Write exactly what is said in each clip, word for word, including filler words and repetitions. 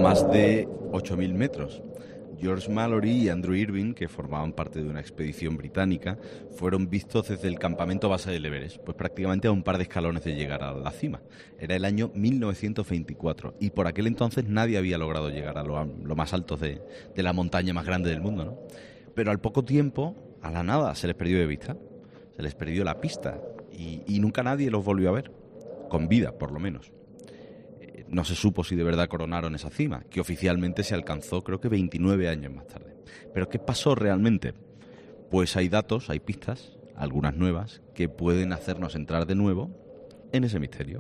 más de ocho mil metros. George Mallory y Andrew Irvine, que formaban parte de una expedición británica, fueron vistos desde el campamento base del Everest, pues prácticamente a un par de escalones de llegar a la cima. Era el año mil novecientos veinticuatro y por aquel entonces nadie había logrado llegar a lo, a lo más alto de, de la montaña más grande del mundo, ¿no? Pero al poco tiempo, a la nada, se les perdió de vista, se les perdió la pista y, y nunca nadie los volvió a ver, con vida por lo menos. No se supo si de verdad coronaron esa cima, que oficialmente se alcanzó creo que veintinueve años más tarde. ¿Pero qué pasó realmente? Pues hay datos, hay pistas, algunas nuevas, que pueden hacernos entrar de nuevo en ese misterio.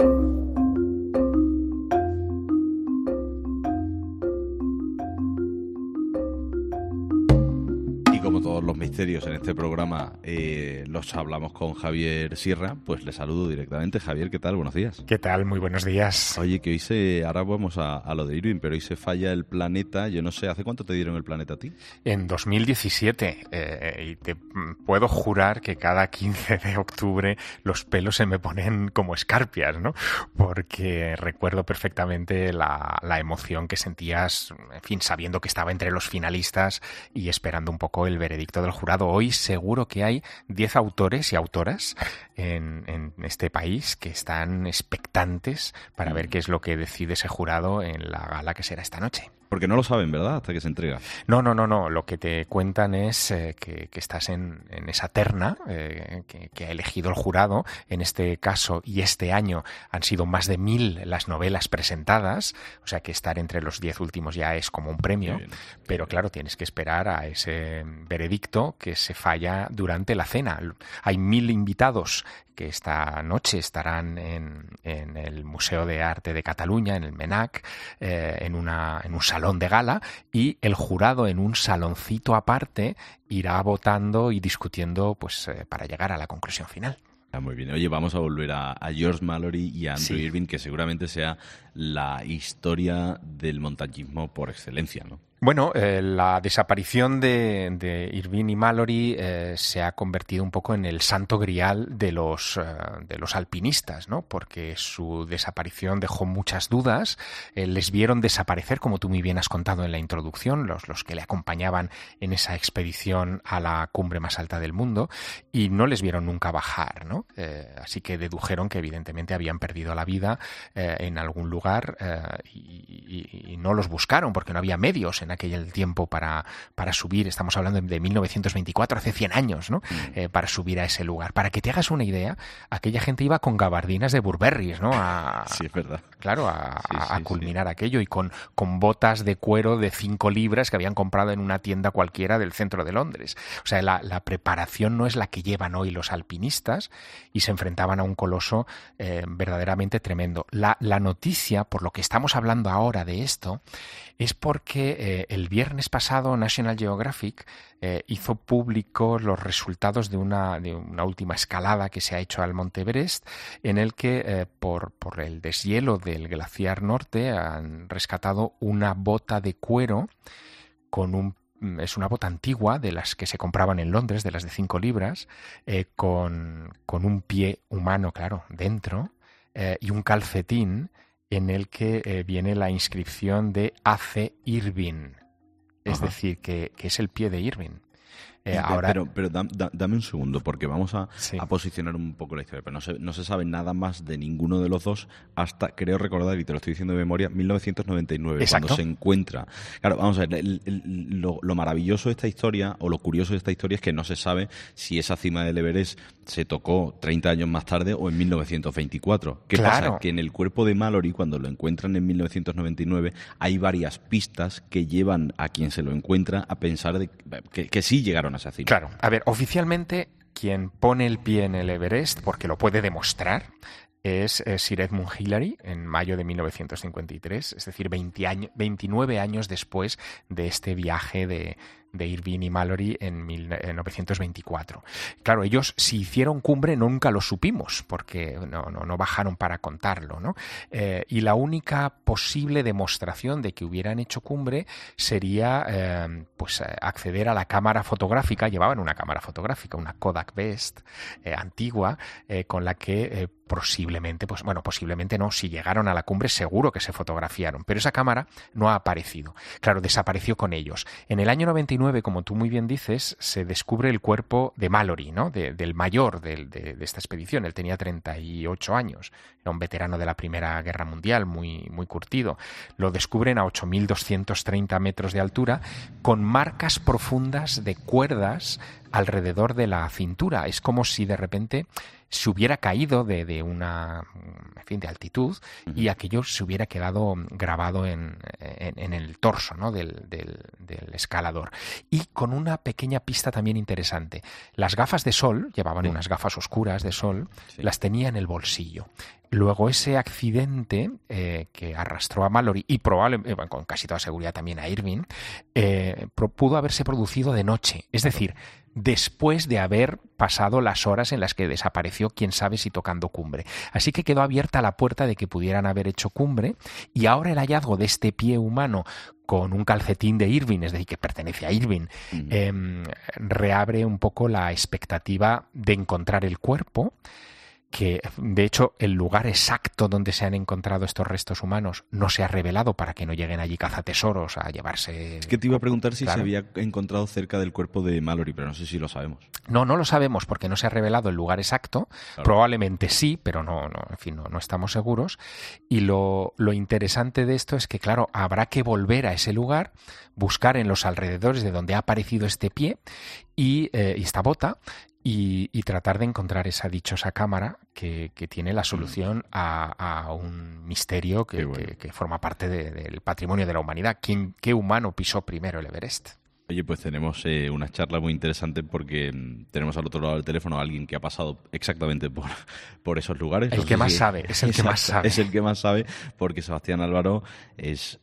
Como todos los misterios en este programa eh, los hablamos con Javier Sierra, pues le saludo directamente. Javier, ¿qué tal? Buenos días. ¿Qué tal? Muy buenos días. Oye, que hoy se... Ahora vamos a, a lo de Irvine, pero hoy se falla el planeta. Yo no sé, ¿hace cuánto te dieron el planeta a ti? En dos mil diecisiete. Eh, y te puedo jurar que cada quince de octubre los pelos se me ponen como escarpias, ¿no? Porque recuerdo perfectamente la, la emoción que sentías, en fin, sabiendo que estaba entre los finalistas y esperando un poco el veredicto del jurado. Hoy seguro que hay diez autores y autoras en, en este país que están expectantes para ver qué es lo que decide ese jurado en la gala que será esta noche. Porque no lo saben, ¿verdad? Hasta que se entrega. No, no, no, no. Lo que te cuentan es eh, que, que estás en, en esa terna eh, que, que ha elegido el jurado. En este caso y este año han sido más de mil las novelas presentadas, o sea que estar entre los diez últimos ya es como un premio. Bien, pero bien. Claro, tienes que esperar a ese veredicto que se falla durante la cena. Hay mil invitados que esta noche estarán en, en el Museo de Arte de Cataluña, en el MENAC, eh, en, una, en un salón de gala, y el jurado en un saloncito aparte irá votando y discutiendo pues eh, para llegar a la conclusión final. Muy bien. Oye, vamos a volver a, a George Mallory y a Andrew sí. Irvine, que seguramente sea la historia del montañismo por excelencia, ¿no? Bueno, eh, la desaparición de, de Irvine y Mallory eh, se ha convertido un poco en el santo grial de los, eh, de los alpinistas, ¿no? Porque su desaparición dejó muchas dudas. Eh, les vieron desaparecer, como tú muy bien has contado en la introducción, los, los que le acompañaban en esa expedición a la cumbre más alta del mundo, y no les vieron nunca bajar, ¿no? Eh, así que dedujeron que evidentemente habían perdido la vida eh, en algún lugar eh, y, y, y no los buscaron porque no había medios en aquel tiempo para, para subir. Estamos hablando de mil novecientos veinticuatro, hace cien años, ¿no? Mm. Eh, para subir a ese lugar. Para que te hagas una idea, aquella gente iba con gabardinas de Burberrys, ¿no? A, sí, es verdad. Claro, a, sí, sí, a culminar sí. aquello y con, con botas de cuero de cinco libras que habían comprado en una tienda cualquiera del centro de Londres. O sea, la, la preparación no es la que llevan hoy los alpinistas y se enfrentaban a un coloso eh, verdaderamente tremendo. La, la noticia, por lo que estamos hablando ahora de esto, es porque eh, el viernes pasado National Geographic eh, hizo públicos los resultados de una, de una última escalada que se ha hecho al Monte Everest, en el que eh, por, por el deshielo del glaciar norte han rescatado una bota de cuero con un es una bota antigua de las que se compraban en Londres, de las de cinco libras, eh, con, con un pie humano, claro, dentro, eh, y un calcetín en el que eh, viene la inscripción de A C Irvine. Es Ajá. decir, que, que es el pie de Irvine. Eh, ahora... Pero, pero dame, dame un segundo, porque vamos a, sí. a posicionar un poco la historia. Pero no se, no se sabe nada más de ninguno de los dos hasta, creo recordar, y te lo estoy diciendo de memoria, mil novecientos noventa y nueve, Exacto. cuando se encuentra. Claro, vamos a ver, el, el, lo, lo maravilloso de esta historia, o lo curioso de esta historia, es que no se sabe si esa cima del Everest se tocó treinta años más tarde o en mil novecientos veinticuatro. ¿Qué claro. pasa? Que en el cuerpo de Mallory, cuando lo encuentran en mil novecientos noventa y nueve, hay varias pistas que llevan a quien se lo encuentra a pensar de que, que sí llegaron a esa cima. Claro, a ver, oficialmente quien pone el pie en el Everest, porque lo puede demostrar, es eh, Sir Edmund Hillary en mayo de mil novecientos cincuenta y tres, es decir, veinte años, veintinueve años después de este viaje de, de Irving y Mallory en mil novecientos veinticuatro. Claro, ellos si hicieron cumbre no, nunca lo supimos, porque no, no, no bajaron para contarlo, ¿no? Eh, y la única posible demostración de que hubieran hecho cumbre sería eh, pues acceder a la cámara fotográfica. Llevaban una cámara fotográfica, una Kodak Best eh, antigua, eh, con la que eh, posiblemente, pues bueno, posiblemente no, si llegaron a la cumbre seguro que se fotografiaron, pero esa cámara no ha aparecido. Claro, desapareció con ellos. En el año noventa y nueve, como tú muy bien dices, se descubre el cuerpo de Mallory, ¿no? De, del mayor de, de, de esta expedición. Él tenía treinta y ocho años, era un veterano de la Primera Guerra Mundial, muy, muy curtido. Lo descubren a ocho mil doscientos treinta metros de altura, con marcas profundas de cuerdas alrededor de la cintura. Es como si de repente se hubiera caído de, de una, en fin, de altitud, y aquello se hubiera quedado grabado en, en, en el torso, ¿no? del, del, del escalador. Y con una pequeña pista también interesante. Las gafas de sol, llevaban sí. unas gafas oscuras de sol, sí. las tenía en el bolsillo. Luego ese accidente eh, que arrastró a Mallory y probablemente, bueno, con casi toda seguridad también a Irving, eh, pudo haberse producido de noche. Es decir, después de haber pasado las horas en las que desapareció, quién sabe si tocando cumbre. Así que quedó abierta la puerta de que pudieran haber hecho cumbre, y ahora el hallazgo de este pie humano con un calcetín de Irving, es decir, que pertenece a Irving, uh-huh. eh, reabre un poco la expectativa de encontrar el cuerpo, que de hecho el lugar exacto donde se han encontrado estos restos humanos no se ha revelado para que no lleguen allí cazatesoros a llevarse... Es que te iba a preguntar si claro. se había encontrado cerca del cuerpo de Mallory, pero no sé si lo sabemos. No, no lo sabemos porque no se ha revelado el lugar exacto. Claro. Probablemente sí, pero no, no, en fin, no, no estamos seguros. Y lo, lo interesante de esto es que, claro, habrá que volver a ese lugar, buscar en los alrededores de donde ha aparecido este pie y, eh, y esta bota, Y, y tratar de encontrar esa dichosa cámara que, que tiene la solución a, a un misterio que, bueno. que, que forma parte de, del patrimonio de la humanidad. ¿Quién, ¿Qué humano pisó primero el Everest? Oye, pues tenemos eh, una charla muy interesante porque mm, tenemos al otro lado del teléfono a alguien que ha pasado exactamente por, por esos lugares. El no que más si... sabe, es el Exacto, que más sabe. Es el que más sabe, porque Sebastián Álvaro es...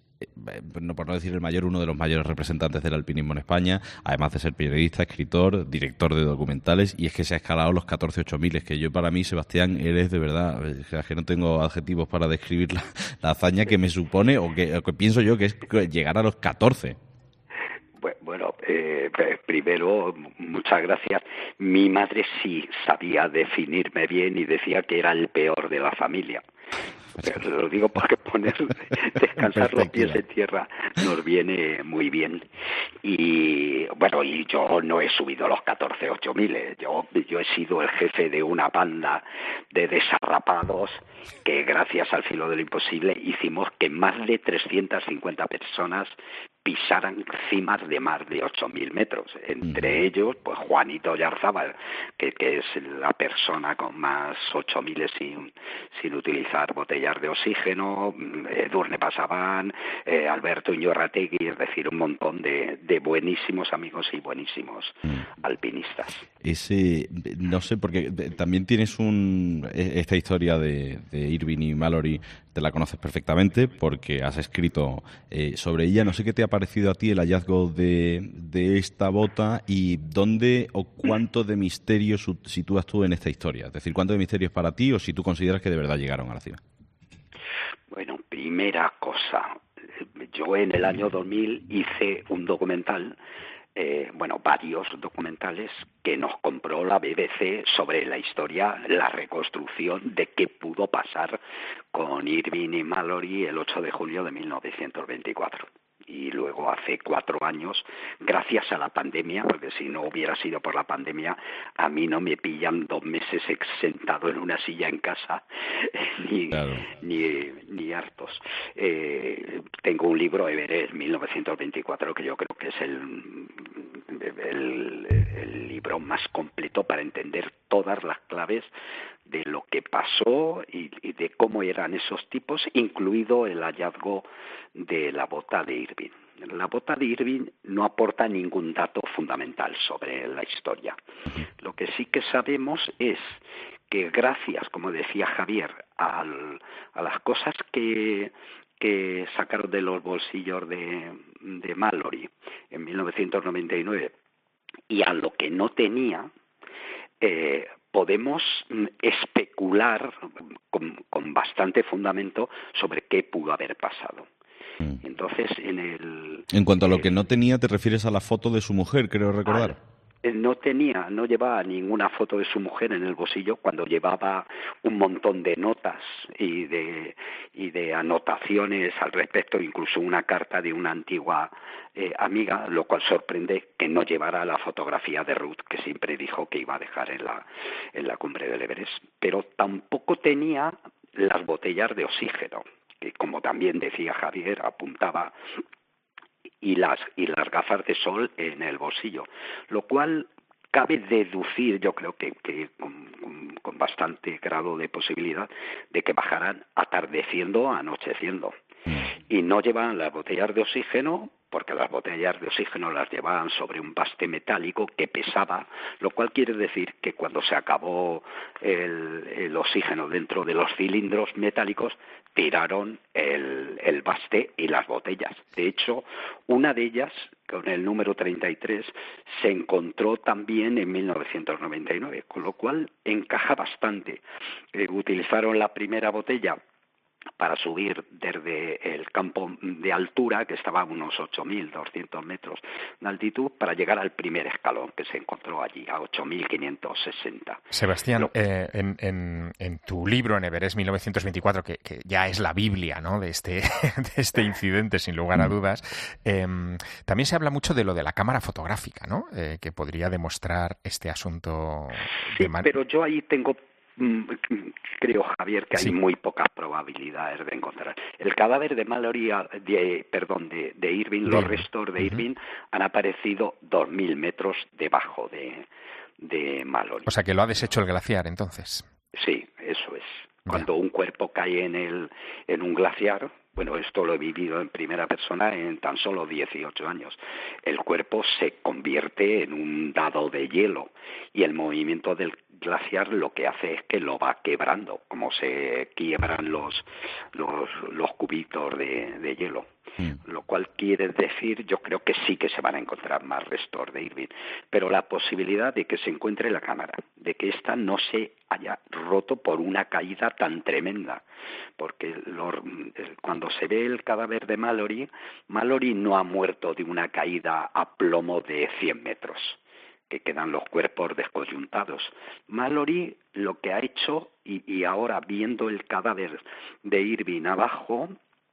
no por no decir el mayor, uno de los mayores representantes del alpinismo en España, además de ser periodista, escritor, director de documentales, y es que se ha escalado los catorce ocho mil. Es que yo, para mí, Sebastián, eres de verdad, es que no tengo adjetivos para describir la, la hazaña que me supone, o que, o que pienso yo que es llegar a los catorce. Bueno, eh, primero, muchas gracias. Mi madre sí sabía definirme bien y decía que era el peor de la familia. Pero lo digo porque poner, descansar los pies en tierra nos viene muy bien. Y bueno, y yo no he subido los catorce ocho mil. Yo, yo he sido el jefe de una banda de desarrapados que, gracias al filo de lo imposible, hicimos que más de trescientas cincuenta personas pisaran cimas de más de ocho mil metros. Entre uh-huh. ellos, pues Juanito Yarzábal, que, que es la persona con más ocho mil sin, sin utilizar botellas de oxígeno, Edurne Pasaban, eh, Alberto Iñorrategui, es decir, un montón de, de buenísimos amigos y buenísimos uh-huh. alpinistas. Ese, no sé, porque también tienes un esta historia de, de Irving y Mallory, te la conoces perfectamente porque has escrito eh, sobre ella. No sé qué te ha parecido a ti el hallazgo de, de esta bota y dónde o cuánto de misterio sitúas tú en esta historia. Es decir, cuánto de misterio es para ti o si tú consideras que de verdad llegaron a la cima. Bueno, primera cosa, yo en el año dos mil hice un documental, eh, bueno, varios documentales que nos compró la B B C sobre la historia, la reconstrucción de qué pudo pasar con Irving y Mallory el ocho de julio de mil novecientos veinticuatro. Y luego hace cuatro años, gracias a la pandemia, porque si no hubiera sido por la pandemia, a mí no me pillan dos meses sentado en una silla en casa, ni, claro. ni, ni hartos. Eh, tengo un libro, Everest mil novecientos veinticuatro, que yo creo que es el, el, el libro más completo para entender todas las claves de lo que pasó y, y de cómo eran esos tipos, incluido el hallazgo de la bota de Irving. La bota de Irving no aporta ningún dato fundamental sobre la historia. Lo que sí que sabemos es que gracias, como decía Javier, al, a las cosas que, que sacaron de los bolsillos de, de Mallory en mil novecientos noventa y nueve y a lo que no tenía, eh, podemos especular con, con bastante fundamento sobre qué pudo haber pasado. Mm. Entonces, en el... En cuanto a lo eh, que no tenía, te refieres a la foto de su mujer, creo recordar. Al, no tenía, no llevaba ninguna foto de su mujer en el bolsillo cuando llevaba un montón de notas y de y de anotaciones al respecto, incluso una carta de una antigua eh, amiga, lo cual sorprende que no llevara la fotografía de Ruth, que siempre dijo que iba a dejar en la en la cumbre del Everest. Pero tampoco tenía las botellas de oxígeno, que como también decía Javier, apuntaba, y las y las gafas de sol en el bolsillo, lo cual cabe deducir, yo creo que, que con, con, con bastante grado de posibilidad, de que bajaran atardeciendo o anocheciendo. Y no llevaban las botellas de oxígeno, porque las botellas de oxígeno las llevaban sobre un baste metálico que pesaba, lo cual quiere decir que cuando se acabó el, el oxígeno dentro de los cilindros metálicos, tiraron el, el baste y las botellas. De hecho, una de ellas, con el número treinta y tres, se encontró también en mil novecientos noventa y nueve, con lo cual encaja bastante. Eh, utilizaron la primera botella para subir desde el campo de altura, que estaba a unos ocho mil doscientos metros de altitud, para llegar al primer escalón que se encontró allí, a ocho mil quinientos sesenta. Sebastián, Lo... eh, en, en, en tu libro, en Everest mil novecientos veinticuatro, que, que ya es la Biblia, ¿no?, de este, de este incidente, sin lugar a dudas, eh, también se habla mucho de lo de la cámara fotográfica, ¿no?, eh, que podría demostrar este asunto. Sí, de man... pero yo ahí tengo... Creo, Javier, que hay sí. muy pocas probabilidades de encontrar. El cadáver de Mallory, de, perdón, de, de Irving, de los Irving. restos de uh-huh. Irving han aparecido dos mil metros debajo de, de Mallory. O sea, que lo ha deshecho el glaciar, entonces. Sí, eso es. Cuando ya. un cuerpo cae en, el, en un glaciar, bueno, esto lo he vivido en primera persona en tan solo dieciocho años, el cuerpo se convierte en un dado de hielo y el movimiento del glaciar lo que hace es que lo va quebrando, como se quiebran los, los, los cubitos de, de hielo. Mm. Lo cual quiere decir, yo creo que sí que se van a encontrar más restos de Irving, pero la posibilidad de que se encuentre la cámara, de que ésta no se haya roto por una caída tan tremenda, porque lo, cuando se ve el cadáver de Mallory, Mallory no ha muerto de una caída a plomo de cien metros, que quedan los cuerpos descoyuntados. Mallory lo que ha hecho, y, y ahora viendo el cadáver de Irving abajo,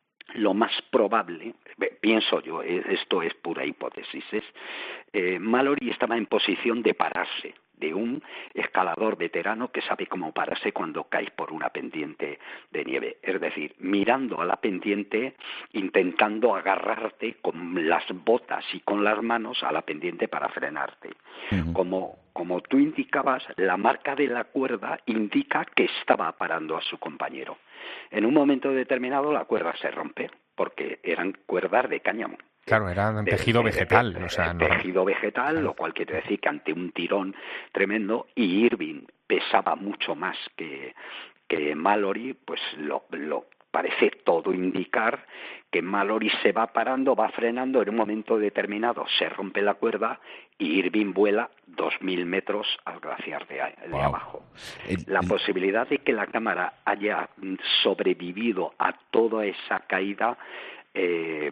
lo más probable, pienso yo, esto es pura hipótesis, es eh, Mallory estaba en posición de pararse, de un escalador veterano que sabe cómo pararse cuando caes por una pendiente de nieve. Es decir, mirando a la pendiente, intentando agarrarte con las botas y con las manos a la pendiente para frenarte. Uh-huh. Como, como tú indicabas, la marca de la cuerda indica que estaba parando a su compañero. En un momento determinado la cuerda se rompe, porque eran cuerdas de cáñamo. Claro, era un tejido de, vegetal. De, de, o sea, no... Tejido vegetal, claro. Lo cual quiere decir que ante un tirón tremendo, y Irving pesaba mucho más que, que Mallory, pues lo, lo parece todo indicar que Mallory se va parando, va frenando, en un momento determinado se rompe la cuerda y Irving vuela dos mil metros al glaciar de, de wow. abajo. El, la el... posibilidad de que la cámara haya sobrevivido a toda esa caída eh,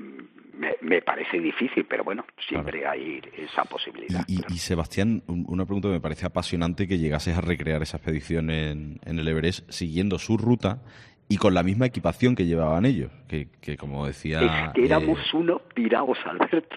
me, me parece difícil, pero bueno, siempre claro. hay esa posibilidad. Y, y, pero... y Sebastián, una pregunta que me parece apasionante, que llegases a recrear esa expedición en, en el Everest siguiendo su ruta y con la misma equipación que llevaban ellos, que, que como decía... Es que éramos eh... unos piraos, Alberto.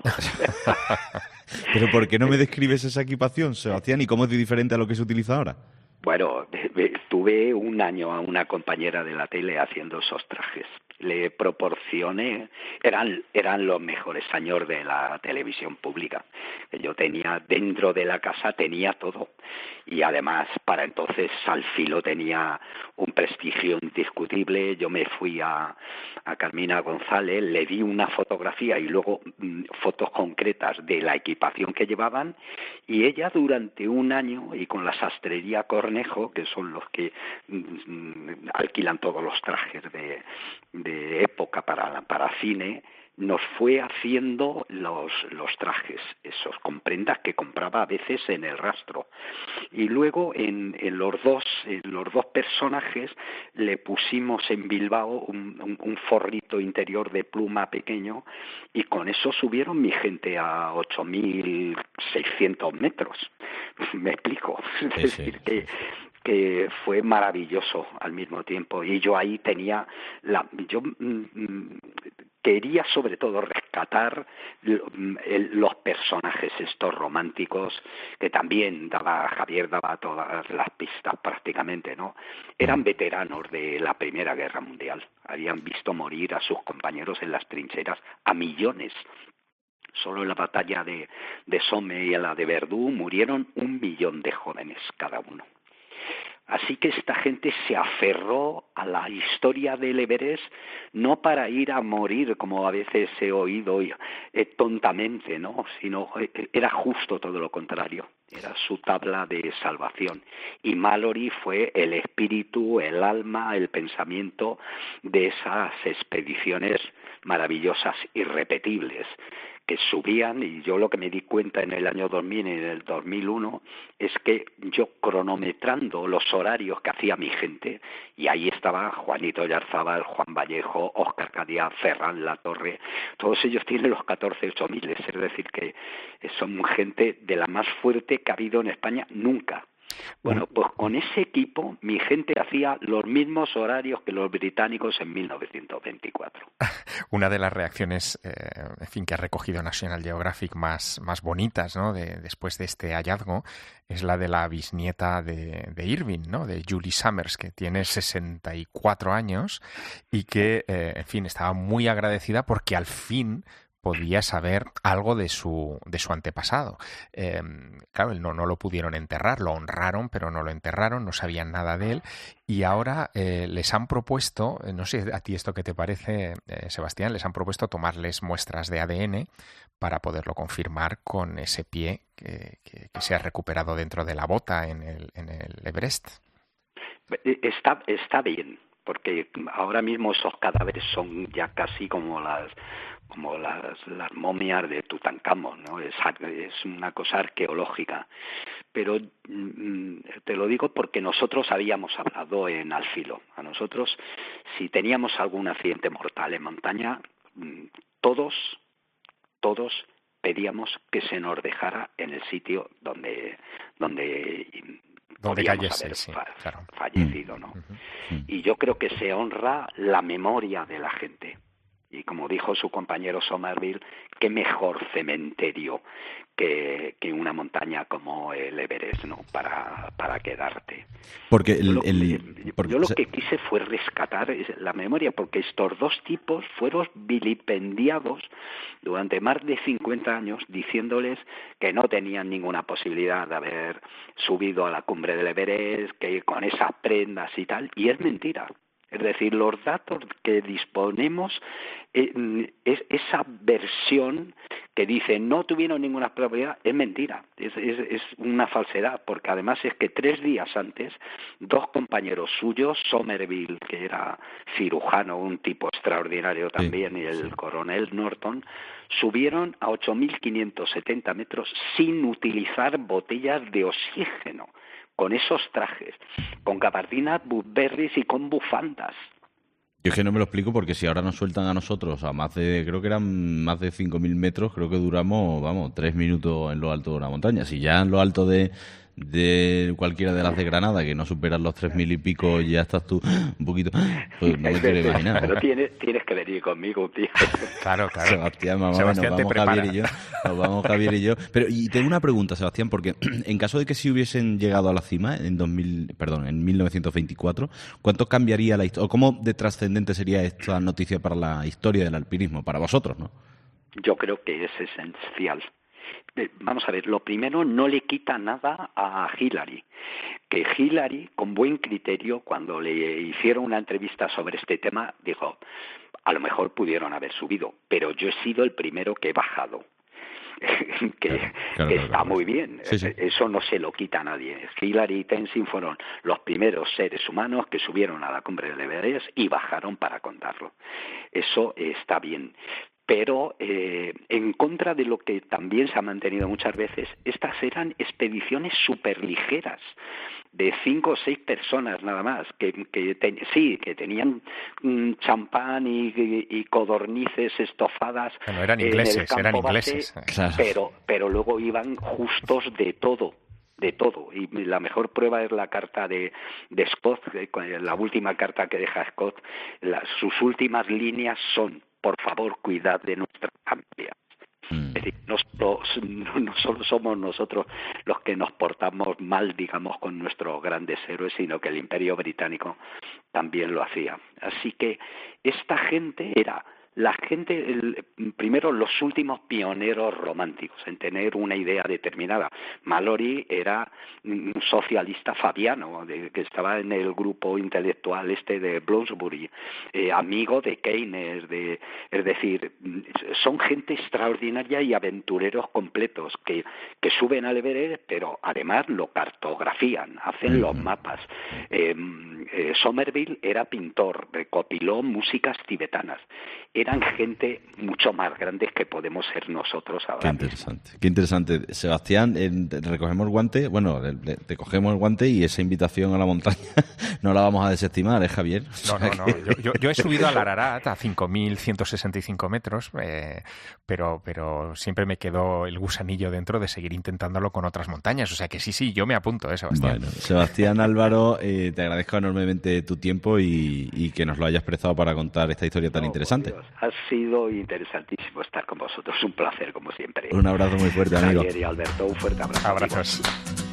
Pero ¿por qué no me describes esa equipación, Sebastián, y cómo es diferente a lo que se utiliza ahora? Bueno, tuve un año a una compañera de la tele haciendo esos trajes. Le proporcioné, eran eran los mejores años de la televisión pública. Yo tenía, dentro de la casa tenía todo. Y además, para entonces, Salfilo tenía un prestigio indiscutible. Yo me fui a, a Carmina González, le di una fotografía y luego mmm, fotos concretas de la equipación que llevaban, y ella durante un año, y con la sastrería Cornejo, que son los que mmm, alquilan todos los trajes de, de época para, para cine, nos fue haciendo los, los trajes, esos con prendas que compraba a veces en el rastro. Y luego en, en los dos en los dos personajes le pusimos en Bilbao un, un, un forrito interior de pluma pequeño, y con eso subieron mi gente a ocho mil seiscientos metros. ¿Me explico? Es Sí, decir, sí, que... sí, sí. que fue maravilloso al mismo tiempo, y yo ahí tenía la yo mm, quería sobre todo rescatar los personajes estos románticos, que también daba Javier daba todas las pistas prácticamente, ¿no? Eran veteranos de la Primera Guerra Mundial, habían visto morir a sus compañeros en las trincheras a millones. Solo en la batalla de, de Somme y en la de Verdú murieron un millón de jóvenes cada uno. Así que esta gente se aferró a la historia del Everest no para ir a morir, como a veces he oído eh, tontamente, ¿no? Sino eh, era justo todo lo contrario. Era su tabla de salvación. Y Mallory fue el espíritu, el alma, el pensamiento de esas expediciones maravillosas, irrepetibles, que subían, y yo lo que me di cuenta en el año dos mil y en el dos mil uno es que yo cronometrando los horarios que hacía mi gente, y ahí estaba Juanito Yarzábal, Juan Vallejo, Óscar Cadía, Ferran Latorre, todos ellos tienen los catorce ocho mil, es decir que son gente de la más fuerte que ha habido en España nunca. Bueno, pues con ese equipo mi gente hacía los mismos horarios que los británicos en mil novecientos veinticuatro. Una de las reacciones, eh, en fin, que ha recogido National Geographic más, más bonitas, ¿no?, de, después de este hallazgo, es la de la bisnieta de, de Irving, ¿no?, de Julie Summers, que tiene sesenta y cuatro años y que, eh, en fin, estaba muy agradecida porque al fin podía saber algo de su de su antepasado. Eh, claro, no, no lo pudieron enterrar, lo honraron, pero no lo enterraron, no sabían nada de él, y ahora eh, les han propuesto, no sé a ti esto qué te parece, eh, Sebastián, les han propuesto tomarles muestras de A D N para poderlo confirmar con ese pie que, que, que se ha recuperado dentro de la bota en el, en el Everest. Está, está bien, porque ahora mismo esos cadáveres son ya casi como las como las, las momias de Tutankamón, ¿no? Es, es una cosa arqueológica. Pero mm, te lo digo porque nosotros habíamos hablado en Alfilo. A nosotros, si teníamos algún accidente mortal en montaña, todos, todos pedíamos que se nos dejara en el sitio donde, donde donde podíamos haber sí, fa- claro. fallecido, ¿no? Uh-huh. Y yo creo que se honra la memoria de la gente. Y como dijo su compañero Somerville, qué mejor cementerio que, que una montaña como el Everest, ¿no? Para, para quedarte. Porque el, yo lo, el, porque, yo lo que quise fue rescatar la memoria, porque estos dos tipos fueron vilipendiados durante más de cincuenta años, diciéndoles que no tenían ninguna posibilidad de haber subido a la cumbre del Everest, que con esas prendas y tal, y es mentira. Es decir, los datos que disponemos, eh, es esa versión que dice no tuvieron ninguna probabilidad, es mentira, es, es, es una falsedad, porque además es que tres días antes, dos compañeros suyos, Somerville, que era cirujano, un tipo extraordinario también, sí, y el sí. coronel Norton, subieron a ocho mil quinientos setenta metros sin utilizar botellas de oxígeno, con esos trajes, con gabardinas, Burberrys y con bufandas. Yo es que no me lo explico porque si ahora nos sueltan a nosotros a más de, creo que eran más de cinco mil metros, creo que duramos, vamos, tres minutos en lo alto de una montaña. Si ya en lo alto de, de cualquiera de las de Granada, que no superan los tres mil y pico, ya estás tú un poquito, pues no me quiero imaginar. Pero tienes, tienes que venir conmigo, tío. Claro, claro. Sebastián, vamos, Sebastián nos vamos Javier y yo. Nos vamos Javier y yo. Pero, y tengo una pregunta, Sebastián, porque en caso de que si hubiesen llegado a la cima en dos mil, perdón, en mil novecientos veinticuatro, ¿cuánto cambiaría la historia? ¿O cómo de trascendente sería esta noticia para la historia del alpinismo? Para vosotros, ¿no? Yo creo que es esencial. Vamos a ver, lo primero, no le quita nada a Hillary, que Hillary, con buen criterio, cuando le hicieron una entrevista sobre este tema, dijo, a lo mejor pudieron haber subido, pero yo he sido el primero que he bajado. que, claro, claro, que claro, está claro. muy bien. Sí, sí. Eso no se lo quita a nadie. Hillary y Tenzin fueron los primeros seres humanos que subieron a la cumbre del Everest y bajaron para contarlo. Eso está bien. Pero eh, en contra de lo que también se ha mantenido muchas veces, estas eran expediciones súper ligeras, de cinco o seis personas nada más, que, que ten, sí, que tenían mm, champán y, y, y codornices estofadas. Bueno, eran ingleses, en el campo eran base, ingleses. Claro. pero, pero luego iban justos de todo. de todo, y la mejor prueba es la carta de, de Scott, la última carta que deja Scott. La, sus últimas líneas son: por favor, cuidad de nuestra familia. Mm. Es decir, no solo, no solo somos nosotros los que nos portamos mal, digamos, con nuestros grandes héroes, sino que el Imperio Británico también lo hacía. Así que esta gente era la gente, el, primero, los últimos pioneros románticos en tener una idea determinada. Mallory era un socialista fabiano, de, que estaba en el grupo intelectual este de Bloomsbury, eh, amigo de Keynes, de, es decir, son gente extraordinaria y aventureros completos que, que suben al Everest, pero además lo cartografían, hacen los mapas. Eh, eh, Somerville era pintor, recopiló músicas tibetanas. Eran gente mucho más grandes que podemos ser nosotros ahora. Qué interesante, mismo. Qué interesante. Sebastián, eh, recogemos el guante, bueno, le, le, te cogemos el guante y esa invitación a la montaña no la vamos a desestimar, ¿eh, Javier? No, no, no. Yo, yo, yo he subido al Ararat a cinco mil ciento sesenta y cinco metros, eh, pero, pero siempre me quedó el gusanillo dentro de seguir intentándolo con otras montañas. O sea que sí, sí, yo me apunto, ¿eh, Sebastián? Bueno, Sebastián Álvaro, eh, te agradezco enormemente tu tiempo y, y que nos lo hayas prestado para contar esta historia tan no, interesante. Ha sido interesantísimo estar con vosotros. Un placer, como siempre. Un abrazo muy fuerte, amigo. Javier y Alberto, un fuerte abrazo. Abrazos. Amigos.